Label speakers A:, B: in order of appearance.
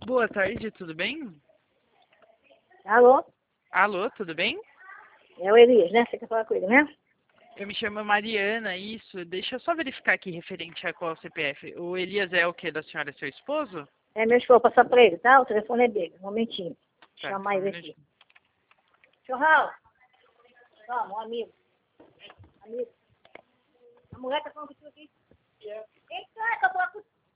A: Boa tarde, tudo bem?
B: Alô?
A: Alô, tudo bem?
B: É o Elias, né? Você quer falar com ele, né?
A: Eu me chamo Mariana, isso. Deixa eu só verificar aqui referente a qual CPF. O Elias é o que da senhora, seu esposo?
B: É meu esposo, passar pra ele, tá? O telefone é dele. Um momentinho.
A: Tá,
B: Chamar
A: só um
B: ele aqui.
A: minutinho.
B: Churral! Toma, um amigo. Amigo. A mulher tá falando contigo aqui. Quem tá? Eu tô falando contigo.